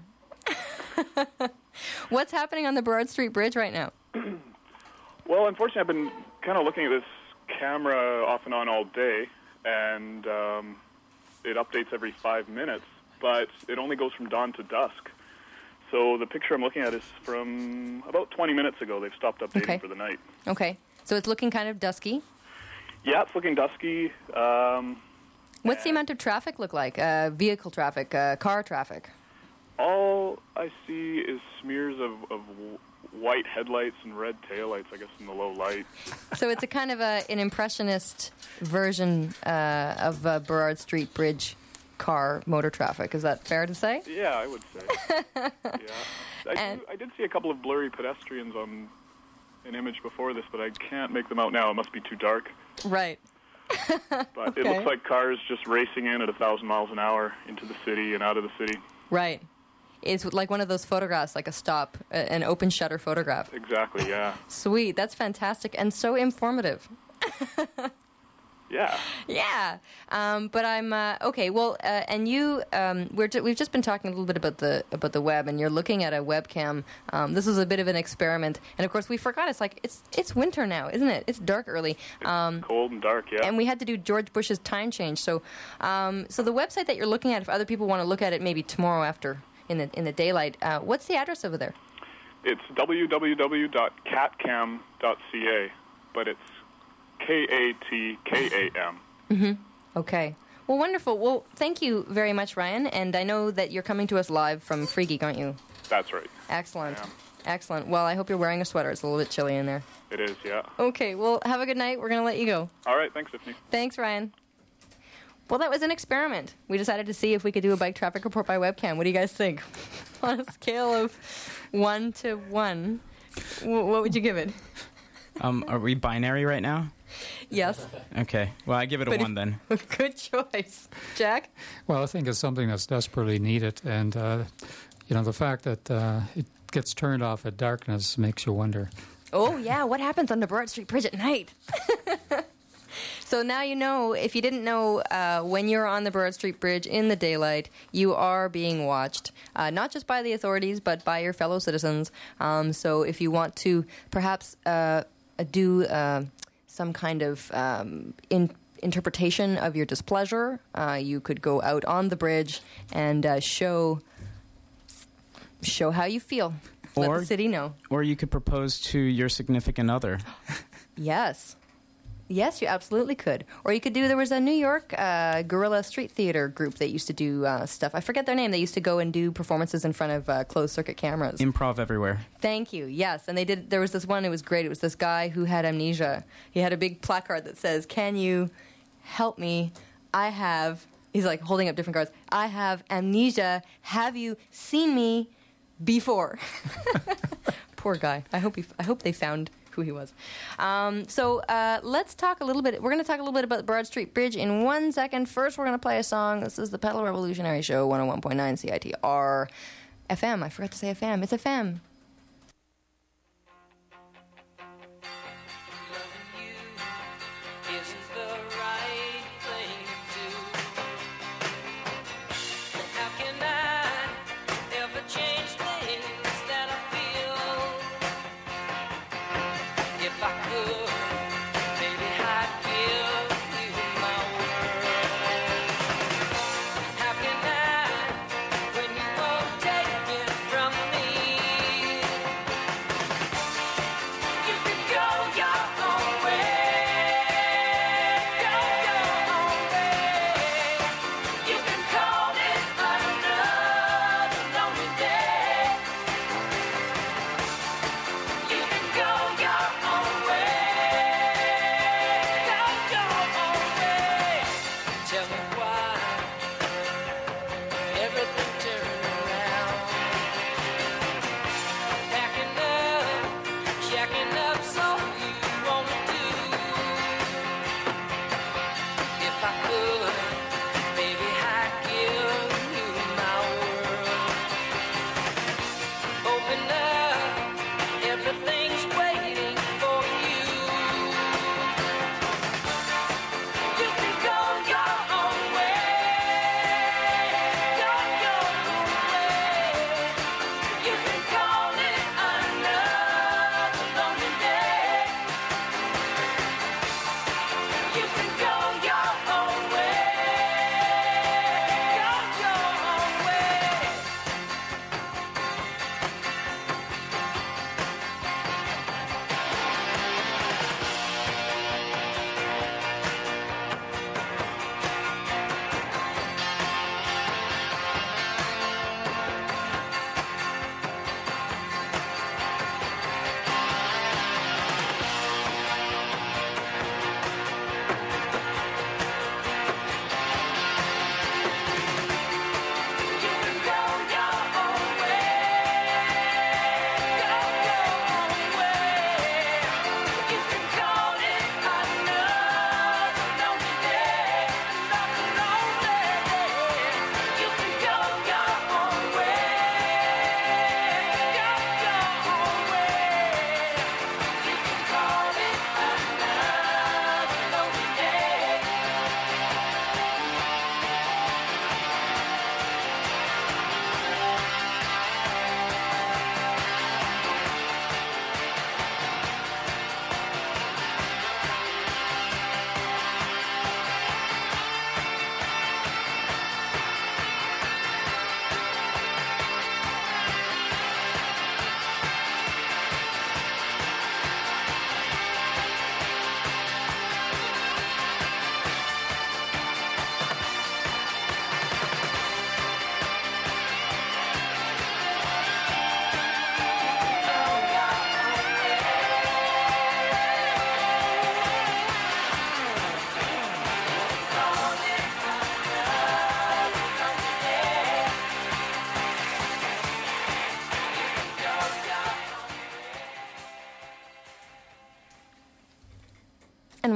What's happening on the Burrard Street Bridge right now? Well, unfortunately, I've been kind of looking at this camera off and on all day, and um, it updates every five minutes, but it only goes from dawn to dusk. So the picture I'm looking at is from about twenty minutes ago. They've stopped updating okay. for the night. Okay. So it's looking kind of dusky? Yeah, it's looking dusky. Um, What's the amount of traffic look like? Uh, vehicle traffic, uh, car traffic? All I see is smears of, of white headlights and red taillights, I guess, in the low light. So it's a kind of a, an impressionist version uh, of uh, Burrard Street Bridge car motor traffic. Is that fair to say? Yeah, I would say. yeah. I, and, do, I did see a couple of blurry pedestrians on an image before this, but I can't make them out now. It must be too dark. Right. But okay. It looks like cars just racing in at a thousand miles an hour into the city and out of the city. Right. It's like one of those photographs, like a stop, an open shutter photograph. Exactly, yeah. Sweet. That's fantastic and so informative. Yeah. Yeah. Um, but I'm uh, okay. Well, uh, and you, um, we're ju- we've just been talking a little bit about the about the web, and you're looking at a webcam. Um, this is a bit of an experiment, and of course, we forgot. It's like it's it's winter now, isn't it? It's dark early. Um, it's cold and dark, yeah. And we had to do George Bush's time change. So, um, so the website that you're looking at, if other people want to look at it, maybe tomorrow after in the in the daylight. Uh, what's the address over there? It's w w w dot catcam dot c a, but it's K A T K A M. Mm-hmm. Okay. Well, wonderful. Well, thank you very much, Ryan. And I know that you're coming to us live from Free Geek, aren't you? That's right. Excellent. Excellent. Well, I hope you're wearing a sweater. It's a little bit chilly in there. It is, yeah. Okay. Well, have a good night. We're going to let you go. All right. Thanks, Tiffany. Thanks, Ryan. Well, that was an experiment. We decided to see if we could do a bike traffic report by webcam. What do you guys think? On a scale of one to one, W- what would you give it? Um, are we binary right now? Yes. Okay. Well, I give it a But one then. Good choice. Jack? Well, I think it's something that's desperately needed. And, uh, you know, the fact that uh, it gets turned off at darkness makes you wonder. Oh, yeah. What happens on the Broad Street Bridge at night? So now you know, if you didn't know, uh, when you're on the Broad Street Bridge in the daylight, you are being watched, uh, not just by the authorities, but by your fellow citizens. Um, so if you want to perhaps uh, do uh, some kind of um, in interpretation of your displeasure, uh, you could go out on the bridge and uh, show show how you feel. Let Or- the city know. Or you could propose to your significant other. Yes. Yes, you absolutely could. Or you could do, there was a New York uh, guerrilla street theater group that used to do uh, stuff. I forget their name. They used to go and do performances in front of uh, closed circuit cameras. Improv everywhere. Thank you. Yes. And they did, there was this one, it was great. It was this guy who had amnesia. He had a big placard that says, "Can you help me? I have," he's like holding up different cards. "I have amnesia. Have you seen me before?" Poor guy. I hope he, I hope they found who he was. Um, so uh, let's talk a little bit. We're going to talk a little bit about the Broad Street Bridge in one second. First, we're going to play a song. This is the Pedal Revolutionary Show, one oh one point nine C I T R F M. I forgot to say F M. It's F M. How can I, when you won't take it from me?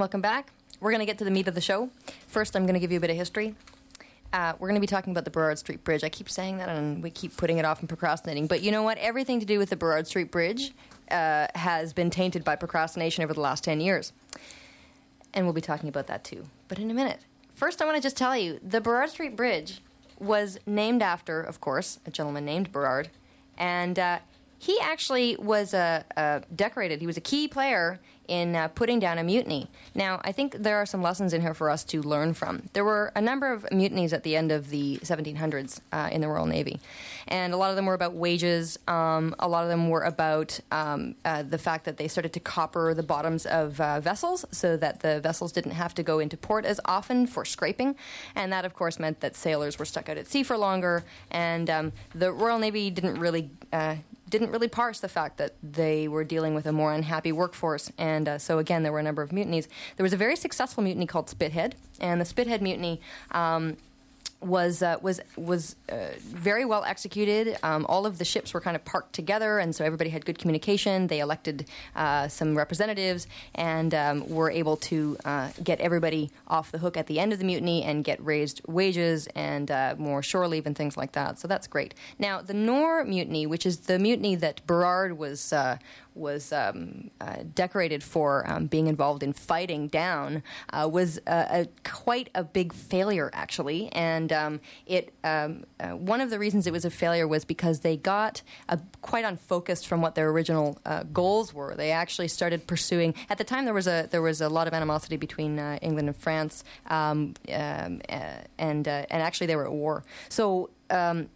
welcome back. We're going to get to the meat of the show. First, I'm going to give you a bit of history. Uh, we're going to be talking about the Burrard Street Bridge. I keep saying that, and we keep putting it off and procrastinating. But you know what? Everything to do with the Burrard Street Bridge uh, has been tainted by procrastination over the last ten years. And we'll be talking about that, too. But in a minute. First, I want to just tell you, the Burrard Street Bridge was named after, of course, a gentleman named Burrard. And uh, he actually was uh, uh, decorated. He was a key player in uh, putting down a mutiny. Now, I think there are some lessons in here for us to learn from. There were a number of mutinies at the end of the seventeen hundreds uh, in the Royal Navy, and a lot of them were about wages. Um, a lot of them were about um, uh, the fact that they started to copper the bottoms of uh, vessels so that the vessels didn't have to go into port as often for scraping, and that, of course, meant that sailors were stuck out at sea for longer, and um, the Royal Navy didn't really... Uh, didn't really parse the fact that they were dealing with a more unhappy workforce. And uh, so, again, there were a number of mutinies. There was a very successful mutiny called Spithead, and the Spithead mutiny um, was uh, was was uh, very well executed. Um, all of the ships were kind of parked together, and so everybody had good communication. They elected uh, some representatives and um, were able to uh, get everybody off the hook at the end of the mutiny and get raised wages and uh, more shore leave and things like that. So that's great. Now, the Nore mutiny, which is the mutiny that Burrard was uh, was um, uh, decorated for um, being involved in fighting down, uh, was uh, a, quite a big failure, actually. And um, it um, uh, one of the reasons it was a failure was because they got a, quite unfocused from what their original uh, goals were. They actually started pursuing. At the time, there was a there was a lot of animosity between uh, England and France, um, um, uh, and uh, and actually they were at war. So. Um,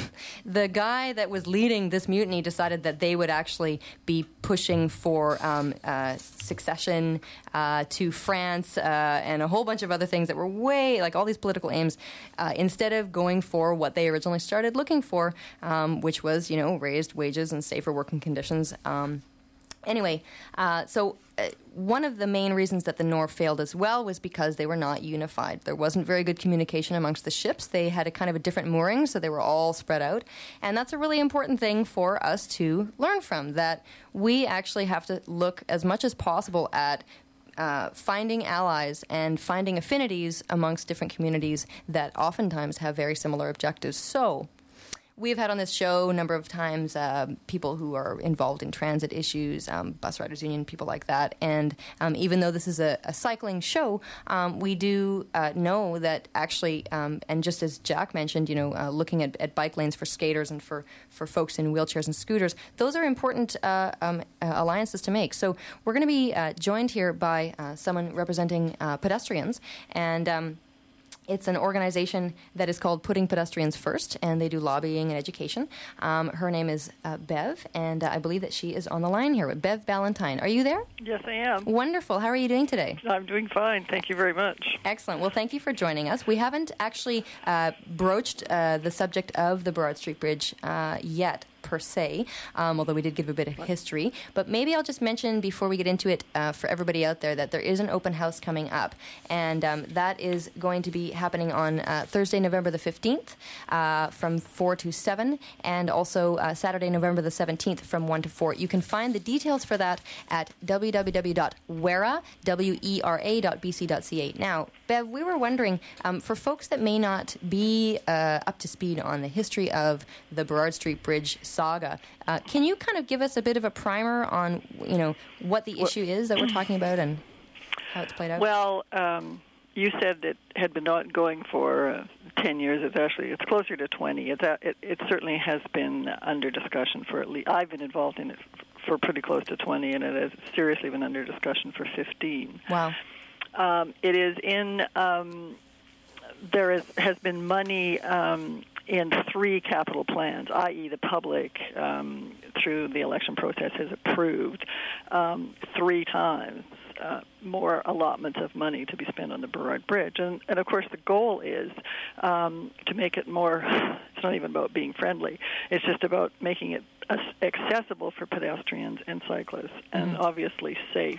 the guy that was leading this mutiny decided that they would actually be pushing for um, uh, succession uh, to France uh, and a whole bunch of other things that were way, like all these political aims, uh, instead of going for what they originally started looking for, um, which was, you know, raised wages and safer working conditions. Um, anyway, uh, so... Uh, one of the main reasons that the Nore failed as well was because they were not unified. There wasn't very good communication amongst the ships. They had a kind of a different mooring, so they were all spread out. And that's a really important thing for us to learn from, that we actually have to look as much as possible at Uh, finding allies and finding affinities amongst different communities that oftentimes have very similar objectives. So, we've had on this show a number of times uh, people who are involved in transit issues, um, bus riders union, people like that. And um, even though this is a, a cycling show, um, we do uh, know that actually, um, and just as Jack mentioned, you know, uh, looking at, at bike lanes for skaters and for, for folks in wheelchairs and scooters, those are important uh, um, uh, alliances to make. So we're going to be uh, joined here by uh, someone representing uh, pedestrians, and um, it's an organization that is called Putting Pedestrians First, and they do lobbying and education. Um, her name is uh, Bev, and uh, I believe that she is on the line here. Bev Ballantyne. Are you there? Yes, I am. Wonderful. How are you doing today? I'm doing fine. Thank you very much. Excellent. Well, thank you for joining us. We haven't actually uh, broached uh, the subject of the Burrard Street Bridge uh, yet, per se, um, although we did give a bit of history. But maybe I'll just mention before we get into it uh, for everybody out there that there is an open house coming up, and um, that is going to be happening on uh, Thursday, November the fifteenth uh, from four to seven, and also uh, Saturday, November the seventeenth from one to four. You can find the details for that at w w w dot wera, W E R A dot b c dot c a. Now, Bev, we were wondering, um, for folks that may not be uh, up to speed on the history of the Burrard Street Bridge saga, uh, can you kind of give us a bit of a primer on, you know, what the issue is that we're talking about and how it's played out? Well, um, you said it had been ongoing for uh, ten years. It's actually, it's closer to twenty. It's, uh, it, it certainly has been under discussion for at least, I've been involved in it for pretty close to twenty, and it has seriously been under discussion for fifteen. Wow. Um, it is in, um, there is, has been money um, in three capital plans, that is the public, um, through the election process, has approved um, three times uh, more allotments of money to be spent on the Burrard Bridge. And, and of course, the goal is um, to make it more, it's not even about being friendly, it's just about making it accessible for pedestrians and cyclists, and mm-hmm. obviously safe.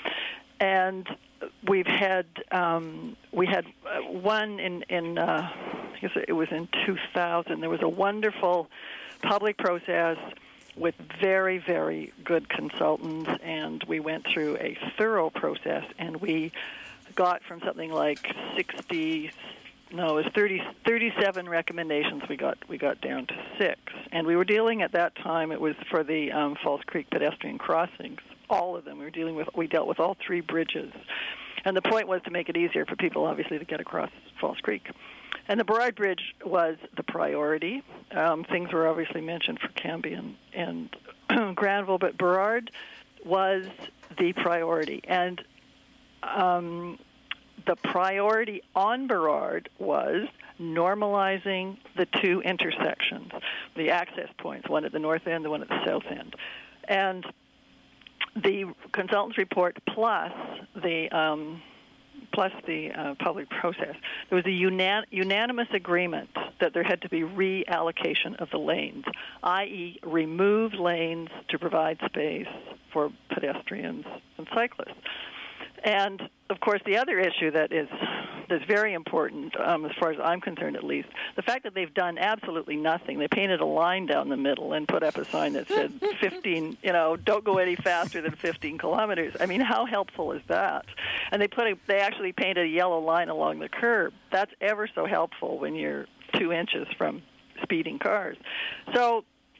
And we've had um, we had one in in uh, I guess it was in two thousand. There was a wonderful public process with very, very good consultants, and we went through a thorough process, and we got from something like sixty, no, it was thirty, thirty-seven recommendations. We got we got down to six, and we were dealing at that time. It was for the um, Falls Creek pedestrian crossings, all of them. We were dealing with. We dealt with all three bridges, and the point was to make it easier for people, obviously, to get across Falls Creek. And the Burrard Bridge was the priority. Um, things were obviously mentioned for Cambie and, and Granville, but Burrard was the priority. And um, the priority on Burrard was normalizing the two intersections, the access points, one at the north end, the one at the south end. And the consultant's report plus the um, plus the uh, public process, there was a unan- unanimous agreement that there had to be reallocation of the lanes, that is remove lanes to provide space for pedestrians and cyclists. And, of course, the other issue that is that's very important, um, as far as I'm concerned at least, the fact that they've done absolutely nothing. They painted a line down the middle and put up a sign that said fifteen, you know, don't go any faster than fifteen kilometers. I mean, how helpful is that? And they put a, they actually painted a yellow line along the curb. That's ever so helpful when you're two inches from speeding cars. So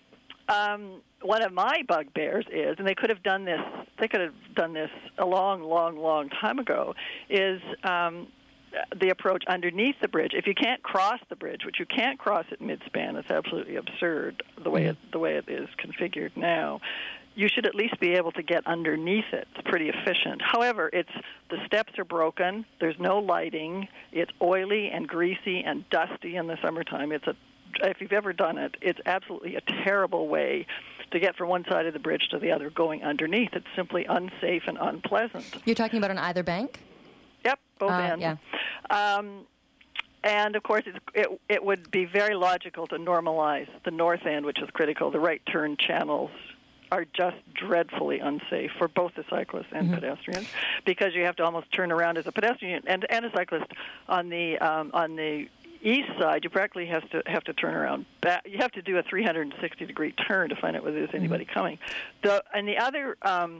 um, one of my bugbears is, and they could have done this, they could have done this a long, long, long time ago, is um, the approach underneath the bridge. If you can't cross the bridge, which you can't cross at midspan, it's absolutely absurd the way it, the way it is configured now, you should at least be able to get underneath it. It's pretty efficient. However, it's the steps are broken. There's no lighting. It's oily and greasy and dusty in the summertime. It's a, if you've ever done it, it's absolutely a terrible way to get from one side of the bridge to the other going underneath. It's simply unsafe and unpleasant. You're talking about on either bank? Yep, both uh, ends. Yeah. Um, and, of course, it's, it, it would be very logical to normalize the north end, which is critical. The right turn channels are just dreadfully unsafe for both the cyclists and mm-hmm. pedestrians, because you have to almost turn around as a pedestrian and, and a cyclist on the um, on the east side. You practically have to have to turn around back. You have to do a three hundred sixty degree turn to find out whether there's anybody mm-hmm. coming. The and the other um,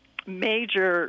major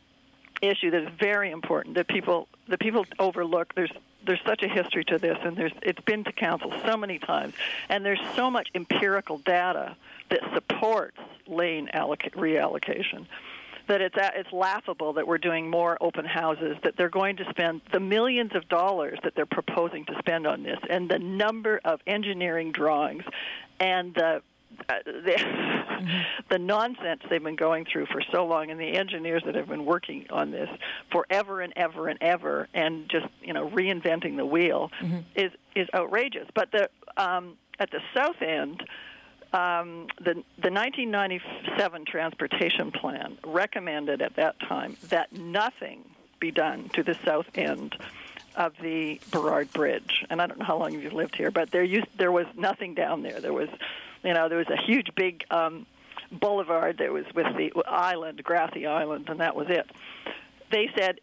issue that is very important that people that people overlook. There's there's such a history to this, and there's it's been to council so many times, and there's so much empirical data that supports lane alloc- reallocation that it's it's laughable that we're doing more open houses, that they're going to spend the millions of dollars that they're proposing to spend on this, and the number of engineering drawings and the Uh, the, mm-hmm. the nonsense they've been going through for so long, and the engineers that have been working on this forever and ever and ever, and just you know reinventing the wheel mm-hmm. is is outrageous. But the um, at the south end, um, the the nineteen ninety-seven transportation plan recommended at that time that nothing be done to the south end of the Burrard Bridge. And I don't know how long you've lived here, but there used there was nothing down there. There was You know, there was a huge, big um, boulevard that was with the island, grassy island, and that was it. They said,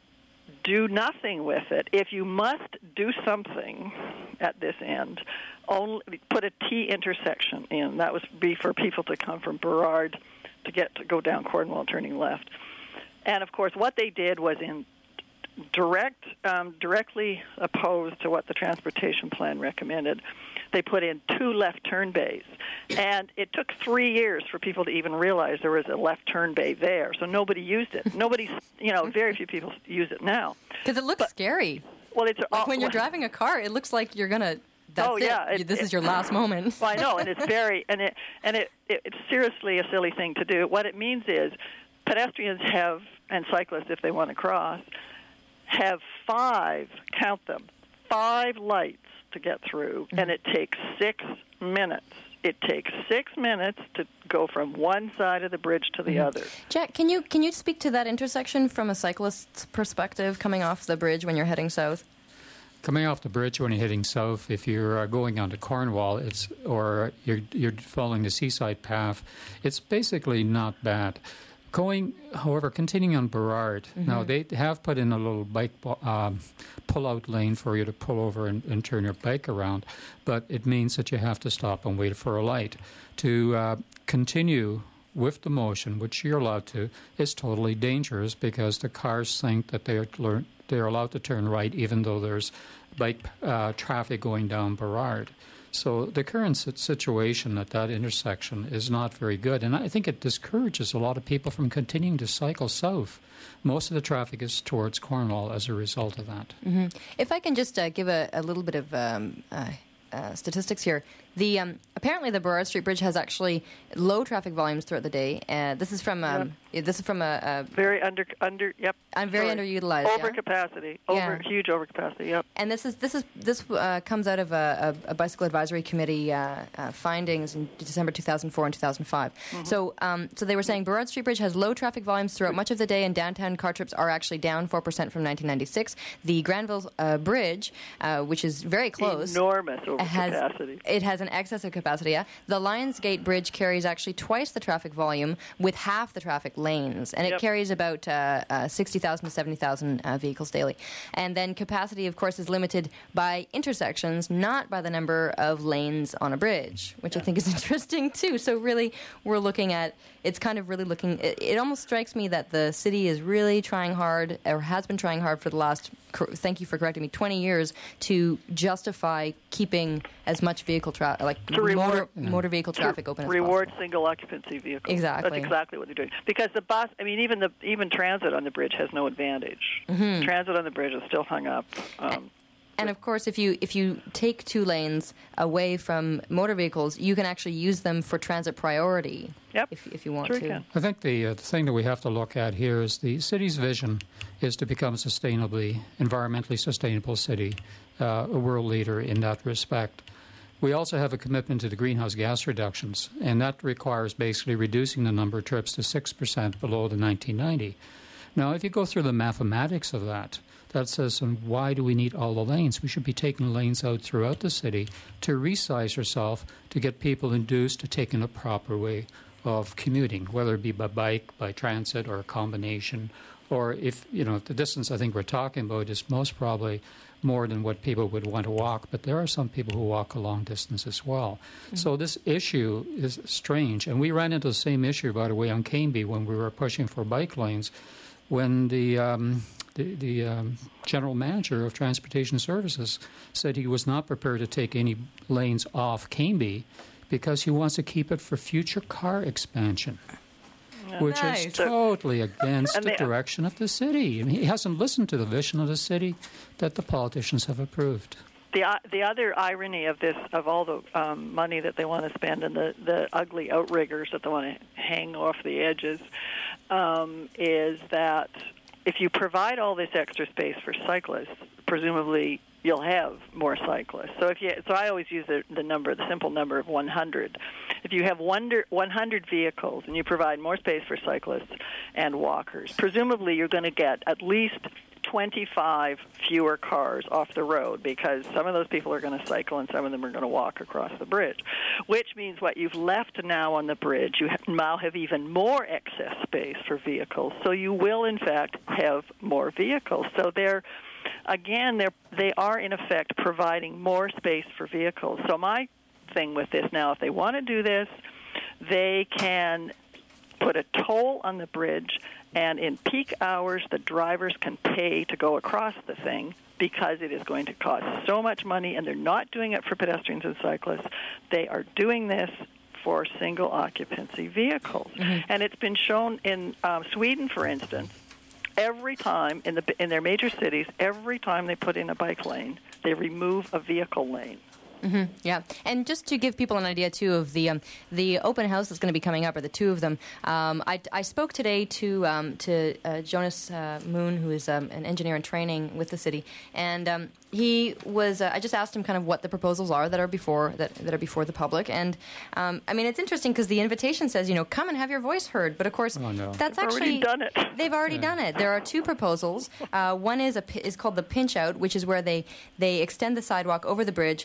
do nothing with it. If you must do something at this end, only put a T intersection in. That would be for people to come from Burrard to get to go down Cornwall turning left. And, of course, what they did was in direct, um, directly opposed to what the transportation plan recommended. They put in two left turn bays, and it took three years for people to even realize there was a left turn bay there. So nobody used it. Nobody, you know, very few people use it now. Because it looks but, scary. Well, it's like when you're driving a car, it looks like you're gonna. That's oh yeah, it. it, this it, is your last moment. Well, I know, and it's very, and it, and it, it, it's seriously a silly thing to do. What it means is, pedestrians have and cyclists, if they want to cross, have five. Count them, five lights to get through, mm-hmm. and it takes six minutes. It takes six minutes to go from one side of the bridge to the mm-hmm. other. Jack, can you can you speak to that intersection from a cyclist's perspective, coming off the bridge when you're heading south? Coming off the bridge when you're heading south, if you're uh, going onto Cornwall, it's or you're you're following the seaside path, it's basically not bad. Going, however, continuing on Burrard, mm-hmm. now they have put in a little bike um, pull-out lane for you to pull over and, and turn your bike around, but it means that you have to stop and wait for a light. To uh, continue with the motion, which you're allowed to, is totally dangerous because the cars think that they're learn, they're allowed to turn right even though there's bike uh, traffic going down Burrard. So the current situation at that intersection is not very good, and I think it discourages a lot of people from continuing to cycle south. Most of the traffic is towards Cornwall as a result of that. Mm-hmm. If I can just uh, give a, a little bit of um, uh, uh, statistics here. The um, apparently the Burrard Street Bridge has actually low traffic volumes throughout the day. Uh, this is from um, yep. this is from a, a very under under yep. I'm very Sorry. underutilized. Overcapacity, yeah? over yeah. huge overcapacity. Yep. And this is this is this uh, comes out of a, a, a bicycle advisory committee uh, uh, findings in December two thousand four and two thousand five. Mm-hmm. So um, so they were saying Burrard Street Bridge has low traffic volumes throughout much of the day, and downtown car trips are actually down four percent from nineteen ninety-six. The Granville uh, Bridge, uh, which is very close, enormous overcapacity. Has, it has an excess of capacity. Yeah. The Lionsgate Bridge carries actually twice the traffic volume with half the traffic lanes, and it yep. carries about uh, uh, sixty thousand to seventy thousand uh, vehicles daily. And then capacity, of course, is limited by intersections, not by the number of lanes on a bridge, which yeah. I think is interesting too. So really, we're looking at, it's kind of really looking, it, it almost strikes me that the city is really trying hard, or has been trying hard for the last, thank you for correcting me, twenty years to justify keeping as much vehicle traffic, like to reward, motor, yeah. motor vehicle traffic open as reward possible. Single occupancy vehicles. Exactly. That's exactly what they're doing. Because the bus, I mean, even the even transit on the bridge has no advantage. Mm-hmm. Transit on the bridge is still hung up. Um, And of course, if you if you take two lanes away from motor vehicles, you can actually use them for transit priority. Yep. If if you want sure to. You can. I think the, uh, the thing that we have to look at here is the city's vision is to become a sustainably, environmentally sustainable city, uh, a world leader in that respect. We also have a commitment to the greenhouse gas reductions, and that requires basically reducing the number of trips to six percent below the nineteen ninety. Now, if you go through the mathematics of that, that says, and why do we need all the lanes? We should be taking lanes out throughout the city to resize ourselves to get people induced to taking a proper way of commuting, whether it be by bike, by transit, or a combination. Or if, you know, if the distance I think we're talking about is most probably more than what people would want to walk, but there are some people who walk a long distance as well. Mm-hmm. So this issue is strange. And we ran into the same issue, by the way, on Cambie when we were pushing for bike lanes, when the... Um, The, the um, general manager of Transportation Services said he was not prepared to take any lanes off Cambie because he wants to keep it for future car expansion, yeah, which nice. is totally against the they, direction of the city. I mean, he hasn't listened to the vision of the city that the politicians have approved. The uh, the other irony of this, of all the um, money that they want to spend and the, the ugly outriggers that they want to hang off the edges, um, is that if you provide all this extra space for cyclists, presumably you'll have more cyclists. So if you, so I always use the, the number, the simple number of one hundred. If you have one hundred vehicles and you provide more space for cyclists and walkers, presumably you're going to get at least twenty-five fewer cars off the road because some of those people are going to cycle and some of them are going to walk across the bridge, which means what you've left now on the bridge, you have, now have even more excess space for vehicles. So you will, in fact, have more vehicles. So they're, again, they're, they are, in effect, providing more space for vehicles. So my thing with this now, if they want to do this, they can put a toll on the bridge, and in peak hours, the drivers can pay to go across the thing because it is going to cost so much money, and they're not doing it for pedestrians and cyclists. They are doing this for single-occupancy vehicles. Mm-hmm. And it's been shown in um, Sweden, for instance, every time in the in their major cities, every time they put in a bike lane, they remove a vehicle lane. Mm-hmm, yeah, and just to give people an idea too of the um, the open house that's going to be coming up, or the two of them. Um, I, I spoke today to um, to uh, Jonas uh, Moon, who is um, an engineer in training with the city, and um, he was. Uh, I just asked him kind of what the proposals are that are before that, that are before the public, and um, I mean it's interesting because the invitation says, you know, come and have your voice heard, but of course oh, no. that's they've actually already done it. They've already yeah. done it. There are two proposals. Uh, one is a is called the pinch out, which is where they they extend the sidewalk over the bridge and then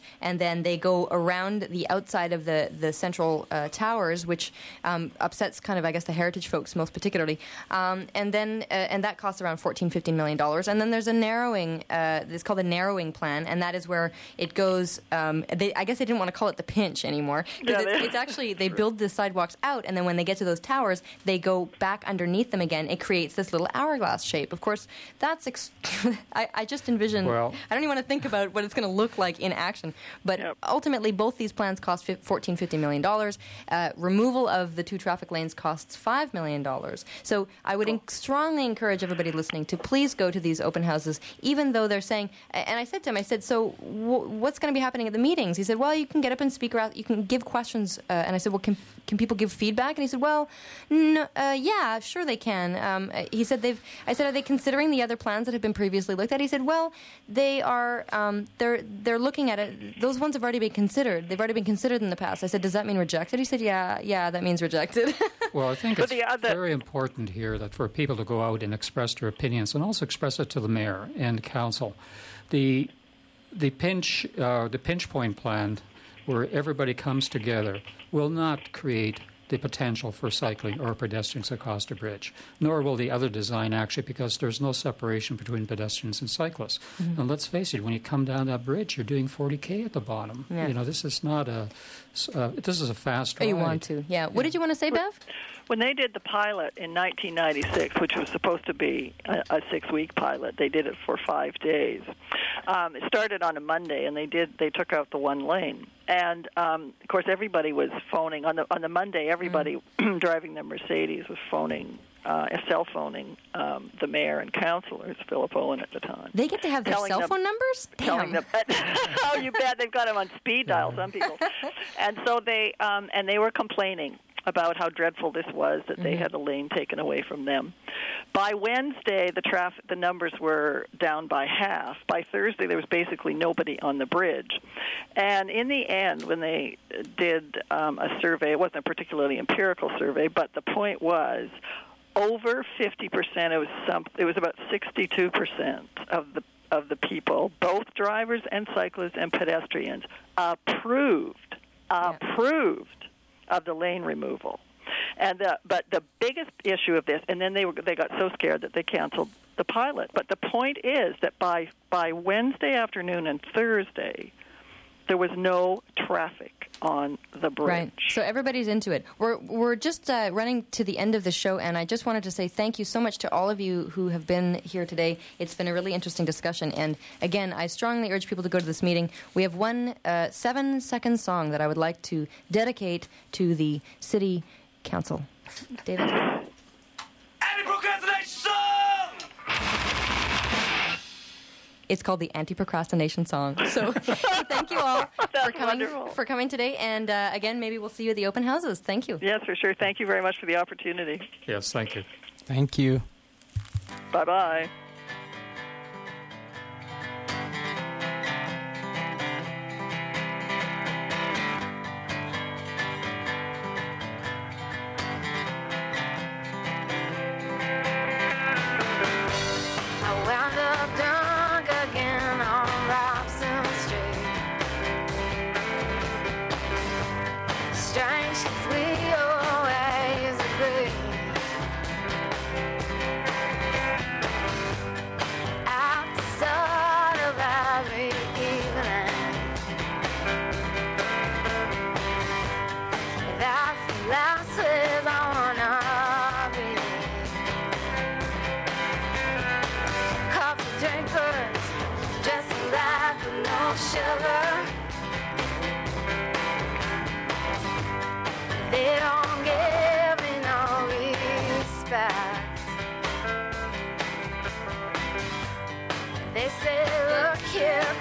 then they go around the outside of the, the central uh, towers, which um, upsets kind of, I guess, the heritage folks most particularly. Um, and then uh, and that costs around fourteen, fifteen million dollars. And then there's a narrowing, uh, it's called a narrowing plan, and that is where it goes, um, they, I guess they didn't want to call it the pinch anymore. Because Yeah, it's, it's actually, they build the sidewalks out, and then when they get to those towers, they go back underneath them again. It creates this little hourglass shape. Of course, that's, ex- I, I just envision, Well- I don't even want to think about what it's going to look like in action. But Yep. ultimately, both these plans cost fourteen, fifteen million dollars. Uh, removal of the two traffic lanes costs five million dollars. So I would en- strongly encourage everybody listening to please go to these open houses, even though they're saying, and I said to him, I said, so w- what's going to be happening at the meetings? He said, well, you can get up and speak, around, you can give questions. Uh, and I said, well, can, can people give feedback? And he said, well, no, uh, yeah, sure they can. Um, uh, he said, they've, I said, are they considering the other plans that have been previously looked at? He said, well, they are, um, they're, they're looking at it. Those ones have already been considered. They've already been considered in the past. I said, does that mean rejected? He said, yeah, yeah, that means rejected. Well, I think But it's the other- very important here that for people to go out and express their opinions and also express it to the mayor and council. The the pinch uh, the pinch point plan, where everybody comes together, will not create the potential for cycling or pedestrians across the bridge, nor will the other design actually, because there's no separation between pedestrians and cyclists. Mm-hmm. And let's face it, when you come down that bridge, you're doing forty K at the bottom. Yeah. You know, this is not a uh, this is a fast Oh, ride. you want to, yeah. What did you want to say, Bev? When they did the pilot in nineteen ninety-six, which was supposed to be a, a six-week pilot, they did it for five days. Um, it started on a Monday, and they did they took out the one lane. And um, of course, everybody was phoning on the on the Monday. Everybody mm. driving their Mercedes was phoning, uh, cell phoning um, the mayor and councilors, Philip Owen at the time. They get to have their Telling cell them- phone numbers? Damn. Telling them, oh, you bet they've got them on speed dial. Some people, and so they um, and they were complaining about how dreadful this was, that they Mm-hmm. had a lane taken away from them. By Wednesday, the traffic, the numbers were down by half. By Thursday, there was basically nobody on the bridge. And in the end, when they did um, a survey, it wasn't a particularly empirical survey, but the point was over fifty percent, it was some, it was about sixty-two percent of the of the people, both drivers and cyclists and pedestrians, approved, approved of the lane removal. And the, but the biggest issue of this, and then they were they got so scared that they canceled the pilot. But the point is that by by Wednesday afternoon and Thursday, there was no traffic on the bridge. Right. So everybody's into it. We're we're just uh, running to the end of the show, and I just wanted to say thank you so much to all of you who have been here today. It's been a really interesting discussion, and again, I strongly urge people to go to this meeting. We have one uh, seven-second song that I would like to dedicate to the City Council. David? Anti-procrastination song! It's called the Anti-Procrastination Song. So thank you all for coming, wonderful. for coming today, and uh, again, maybe we'll see you at the open houses. Thank you. Yes, for sure. Thank you very much for the opportunity. Yes, thank you. Thank you. Bye-bye. I wound up drunk again on Robson Street. Strange 'cause we always agree. At the start of every evening, that's the last place I wanna be. Coffee drinkers, just black with no sugar. They don't give me no respect. They say, look here,